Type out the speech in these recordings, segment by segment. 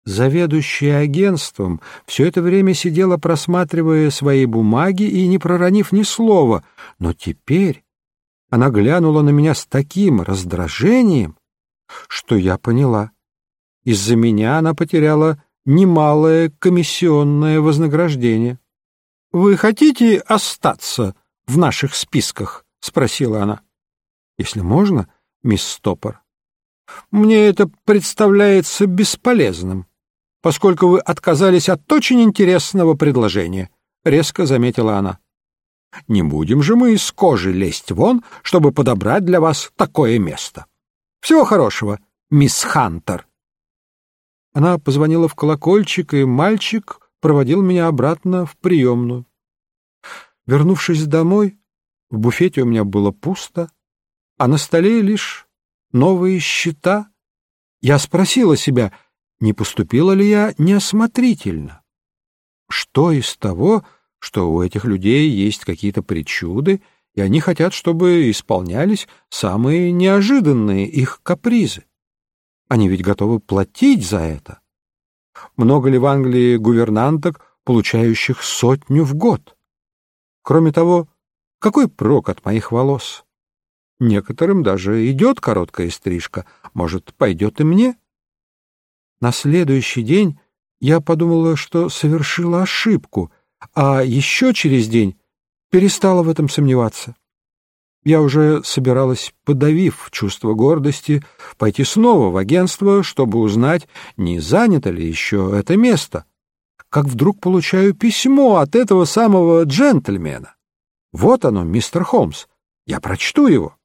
Заведующая агентством все это время сидела, просматривая свои бумаги и не проронив ни слова, но теперь она глянула на меня с таким раздражением, что я поняла. Из-за меня она потеряла немалое комиссионное вознаграждение. — Вы хотите остаться в наших списках? — спросила она. — Если можно, мисс Стоппер. — Мне это представляется бесполезным, поскольку вы отказались от очень интересного предложения, — резко заметила она. — Не будем же мы из кожи лезть вон, чтобы подобрать для вас такое место. Всего хорошего, мисс Хантер. Она позвонила в колокольчик, и мальчик проводил меня обратно в приемную. Вернувшись домой, в буфете у меня было пусто, а на столе лишь новые счета. Я спросила себя, не поступила ли я неосмотрительно. Что из того, что у этих людей есть какие-то причуды, и они хотят, чтобы исполнялись самые неожиданные их капризы? Они ведь готовы платить за это. Много ли в Англии гувернанток, получающих 100 в год? Кроме того, какой прок от моих волос? Некоторым даже идет короткая стрижка, может, пойдет и мне? На следующий день я подумала, что совершила ошибку, а еще через день перестала в этом сомневаться. Я уже собиралась, подавив чувство гордости, пойти снова в агентство, чтобы узнать, не занято ли еще это место, как вдруг получаю письмо от этого самого джентльмена. Вот оно, мистер Холмс, я прочту его.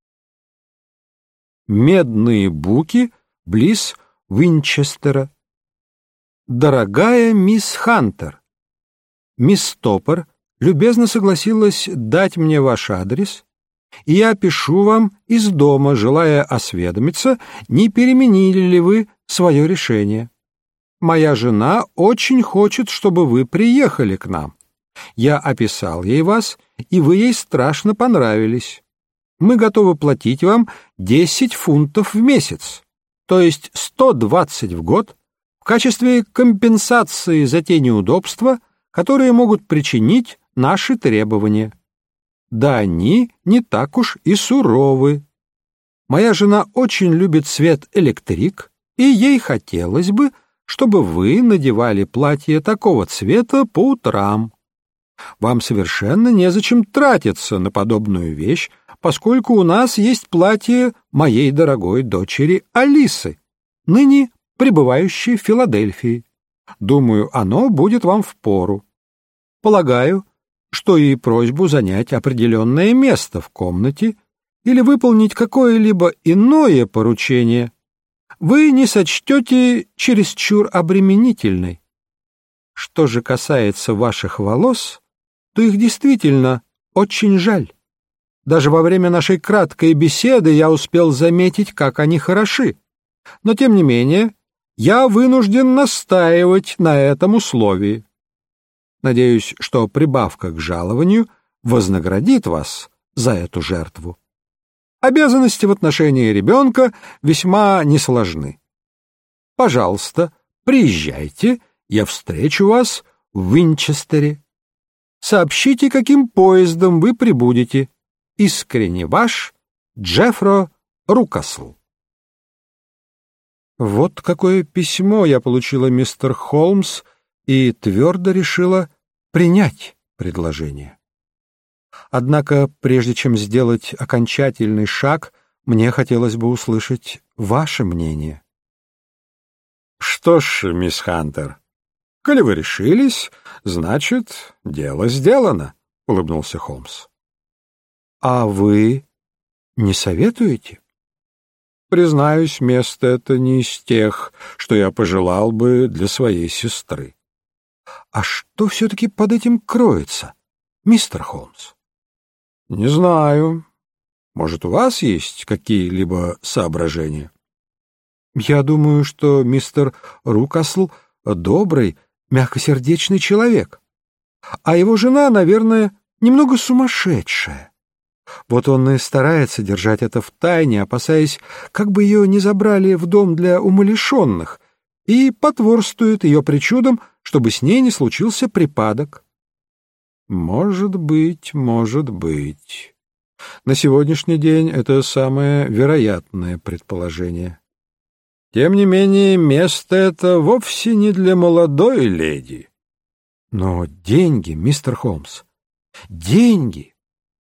Медные буки близ Винчестера. Дорогая мисс Хантер, мисс Стоппер любезно согласилась дать мне ваш адрес, и я пишу вам из дома, желая осведомиться, не переменили ли вы свое решение. Моя жена очень хочет, чтобы вы приехали к нам. Я описал ей вас, и вы ей страшно понравились. Мы готовы платить вам 10 фунтов в месяц, то есть 120 в год, в качестве компенсации за те неудобства, которые могут причинить наши требования. Да они не так уж и суровы. Моя жена очень любит цвет электрик, и ей хотелось бы, чтобы вы надевали платье такого цвета по утрам. Вам совершенно незачем тратиться на подобную вещь, поскольку у нас есть платье моей дорогой дочери Алисы, ныне пребывающей в Филадельфии. Думаю, оно будет вам впору. Полагаю, что и просьбу занять определенное место в комнате или выполнить какое-либо иное поручение вы не сочтете чересчур обременительной. Что же касается ваших волос, то их действительно очень жаль. Даже во время нашей краткой беседы я успел заметить, как они хороши. Но, тем не менее, я вынужден настаивать на этом условии. Надеюсь, что прибавка к жалованию вознаградит вас за эту жертву. Обязанности в отношении ребенка весьма несложны. Пожалуйста, приезжайте, я встречу вас в Винчестере. Сообщите, каким поездом вы прибудете. Искренне ваш Джеффро Рукасл. Вот какое письмо я получила, мистер Холмс, и твердо решила принять предложение. Однако, прежде чем сделать окончательный шаг, мне хотелось бы услышать ваше мнение. — Что ж, мисс Хантер, коли вы решились, значит, дело сделано, — улыбнулся Холмс. — А вы не советуете? — Признаюсь, место это не из тех, что я пожелал бы для своей сестры. — А что все-таки под этим кроется, мистер Холмс? — Не знаю. Может, у вас есть какие-либо соображения? — Я думаю, что мистер Рукасл добрый, мягкосердечный человек, а его жена, наверное, немного сумасшедшая. Вот он и старается держать это в тайне, опасаясь, как бы ее не забрали в дом для умалишенных, и потворствует ее причудам, чтобы с ней не случился припадок. Может быть, может быть. На сегодняшний день это самое вероятное предположение. Тем не менее, место это вовсе не для молодой леди. Но деньги, мистер Холмс, деньги!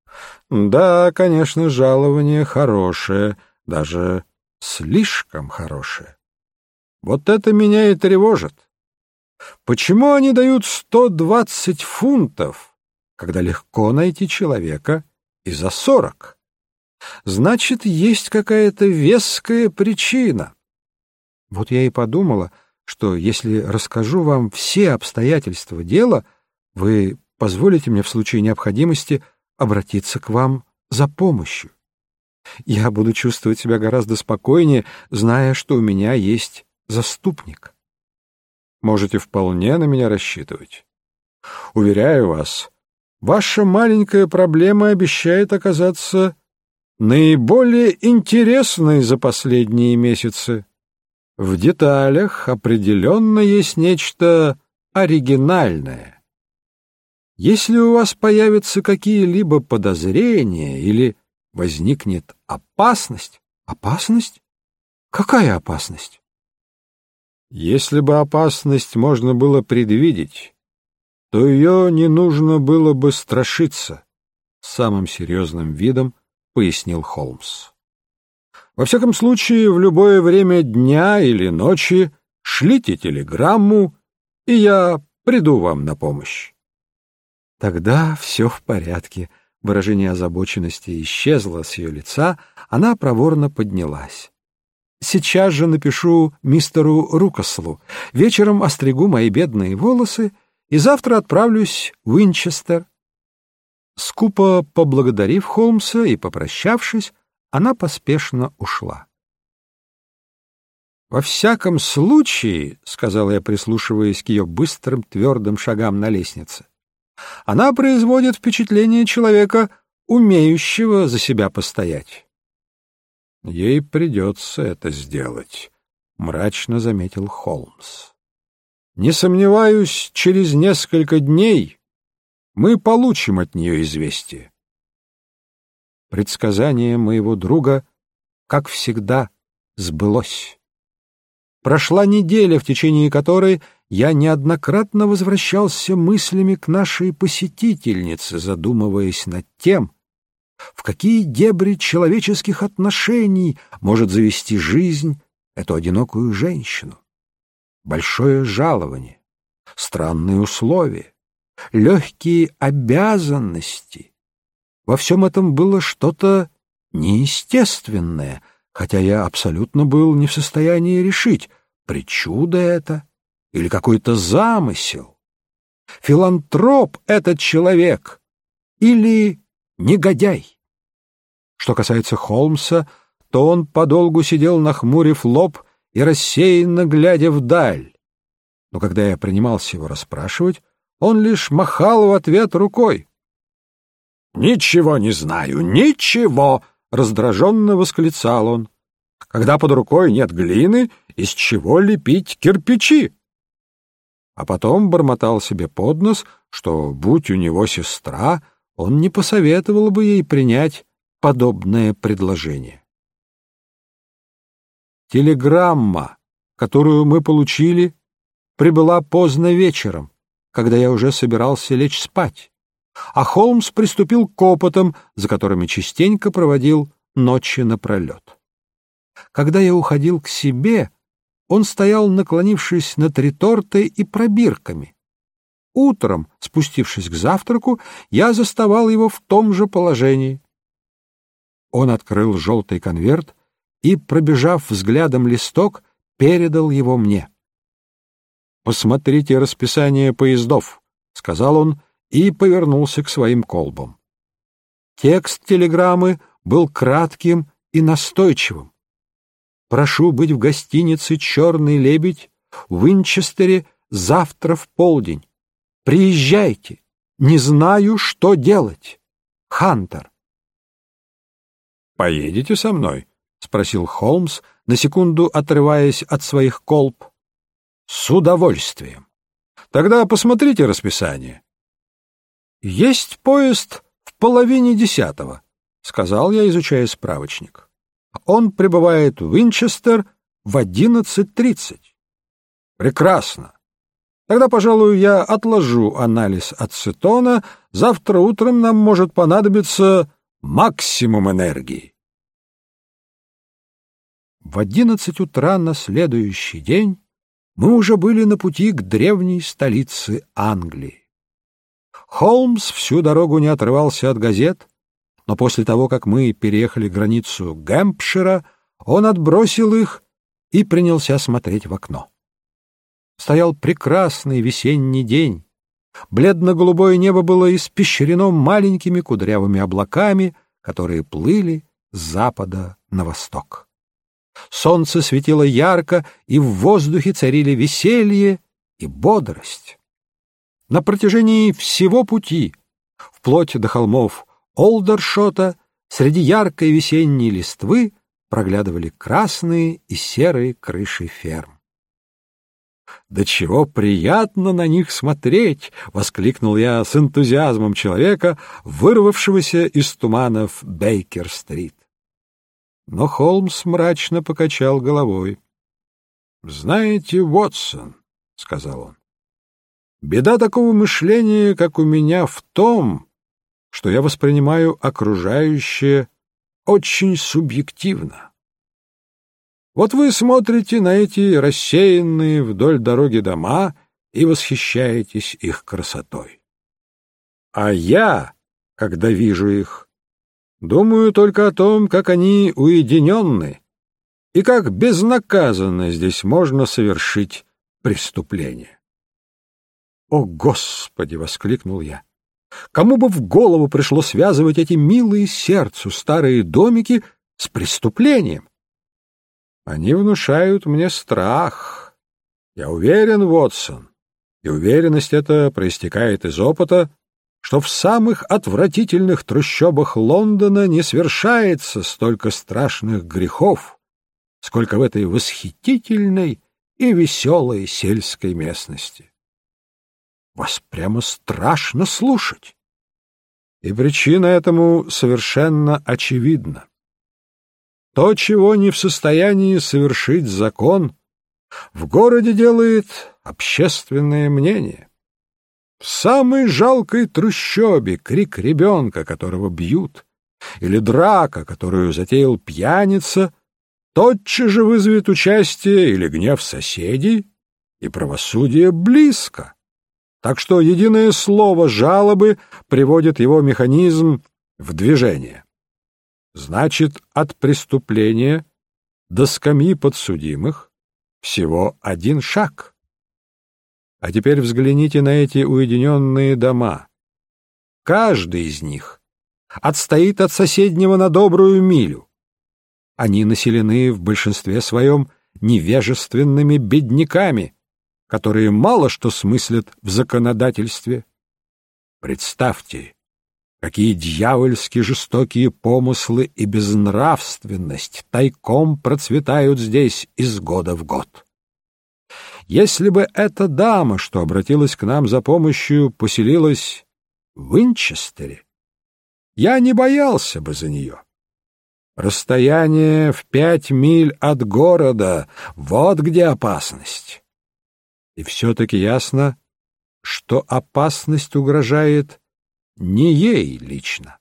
Да, конечно, жалование хорошее, даже слишком хорошее. Вот это меня и тревожит. Почему они дают 120 фунтов, когда легко найти человека и за 40? Значит, есть какая-то веская причина. Вот я и подумала, что если расскажу вам все обстоятельства дела, вы позволите мне в случае необходимости обратиться к вам за помощью. Я буду чувствовать себя гораздо спокойнее, зная, что у меня есть заступник. Можете вполне на меня рассчитывать. Уверяю вас, ваша маленькая проблема обещает оказаться наиболее интересной за последние месяцы. В деталях определенно есть нечто оригинальное. Если у вас появятся какие-либо подозрения или возникнет опасность... Опасность? Какая опасность? Если бы опасность можно было предвидеть, то ее не нужно было бы страшиться, — самым серьезным видом пояснил Холмс. Во всяком случае, в любое время дня или ночи шлите телеграмму, и я приду вам на помощь. Тогда все в порядке. Выражение озабоченности исчезло с ее лица, она проворно поднялась. Сейчас же напишу мистеру Рукаслу, вечером остригу мои бедные волосы и завтра отправлюсь в Уинчестер. Скупо поблагодарив Холмса и попрощавшись, она поспешно ушла. «Во всяком случае, — сказала я, прислушиваясь к ее быстрым твердым шагам на лестнице, — она производит впечатление человека, умеющего за себя постоять». «Ей придется это сделать», — мрачно заметил Холмс. «Не сомневаюсь, через несколько дней мы получим от нее известие». Предсказание моего друга, как всегда, сбылось. Прошла неделя, в течение которой я неоднократно возвращался мыслями к нашей посетительнице, задумываясь над тем, в какие дебри человеческих отношений может завести жизнь эту одинокую женщину. Большое жалование, странные условия, легкие обязанности. Во всем этом было что-то неестественное, хотя я абсолютно был не в состоянии решить, причуда это или какой-то замысел. Филантроп этот человек или негодяй. Что касается Холмса, то он подолгу сидел, нахмурив лоб и рассеянно глядя вдаль. Но когда я принимался его расспрашивать, он лишь махал в ответ рукой. «Ничего не знаю, ничего!» — раздраженно восклицал он. «Когда под рукой нет глины, из чего лепить кирпичи?» А потом бормотал себе под нос, что, будь у него сестра, он не посоветовал бы ей принять подобное предложение. Телеграмма, которую мы получили, прибыла поздно вечером, когда я уже собирался лечь спать, а Холмс приступил к опытам, за которыми частенько проводил ночи напролет. Когда я уходил к себе, он стоял, наклонившись над ретортой и пробирками. Утром, спустившись к завтраку, я заставал его в том же положении. Он открыл желтый конверт и, пробежав взглядом листок, передал его мне. «Посмотрите расписание поездов», — сказал он и повернулся к своим колбам. Текст телеграммы был кратким и настойчивым. «Прошу быть в гостинице «Черный лебедь» в Уинчестере завтра в полдень. Приезжайте. Не знаю, что делать. Хантер». «Поедете со мной?» — спросил Холмс, на секунду отрываясь от своих колб. С удовольствием. Тогда посмотрите расписание. Есть поезд в 9:30, сказал я, изучая справочник. Он прибывает в Винчестер в 11:30. Прекрасно. Тогда, пожалуй, я отложу анализ ацетона. Завтра утром нам может понадобиться максимум энергии. В 11 утра на следующий день мы уже были на пути к древней столице Англии. Холмс всю дорогу не отрывался от газет, но после того, как мы переехали границу Гэмпшира, он отбросил их и принялся смотреть в окно. Стоял прекрасный весенний день. Бледно-голубое небо было испещрено маленькими кудрявыми облаками, которые плыли с запада на восток. Солнце светило ярко, и в воздухе царили веселье и бодрость. На протяжении всего пути, вплоть до холмов Олдершота, среди яркой весенней листвы проглядывали красные и серые крыши ферм. «Да чего приятно на них смотреть!» — воскликнул я с энтузиазмом человека, вырвавшегося из туманов Бейкер-стрит. Но Холмс мрачно покачал головой. «Знаете, Уотсон, — сказал он, — беда такого мышления, как у меня, в том, что я воспринимаю окружающее очень субъективно. Вот вы смотрите на эти рассеянные вдоль дороги дома и восхищаетесь их красотой. А я, когда вижу их, думаю только о том, как они уединенны и как безнаказанно здесь можно совершить преступление. «О, Господи!» — воскликнул я. «Кому бы в голову пришло связывать эти милые сердцу старые домики с преступлением? Они внушают мне страх. Я уверен, Уотсон, и уверенность эта проистекает из опыта, что в самых отвратительных трущобах Лондона не свершается столько страшных грехов, сколько в этой восхитительной и веселой сельской местности. Вас прямо страшно слушать. И причина этому совершенно очевидна. То, чего не в состоянии совершить закон, в городе делает общественное мнение. В самой жалкой трущобе крик ребенка, которого бьют, или драка, которую затеял пьяница, тотчас же вызовет участие или гнев соседей, и правосудие близко. Так что единое слово жалобы приводит его механизм в движение. Значит, от преступления до скамьи подсудимых всего один шаг. А теперь взгляните на эти уединенные дома. Каждый из них отстоит от соседнего на добрую милю. Они населены в большинстве своем невежественными бедняками, которые мало что смыслят в законодательстве. Представьте, какие дьявольски жестокие помыслы и безнравственность тайком процветают здесь из года в год. Если бы эта дама, что обратилась к нам за помощью, поселилась в Винчестере, я не боялся бы за нее. Расстояние в 5 миль от города — вот где опасность. И все-таки ясно, что опасность угрожает не ей лично.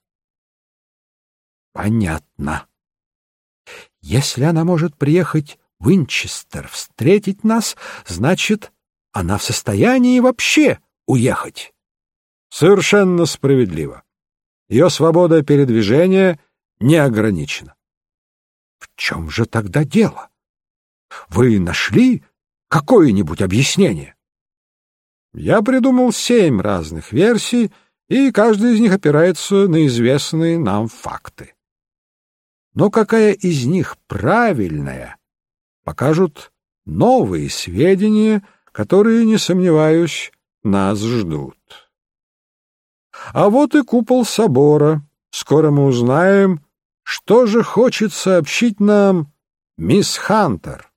Понятно. Если она может приехать в Винчестер встретить нас, значит, она в состоянии вообще уехать. Совершенно справедливо. Ее свобода передвижения не ограничена. В чем же тогда дело? Вы нашли какое-нибудь объяснение? Я придумал 7 разных версий, и каждая из них опирается на известные нам факты. Но какая из них правильная, покажут новые сведения, которые, не сомневаюсь, нас ждут. А вот и купол собора. Скоро мы узнаем, что же хочет сообщить нам мисс Хантер.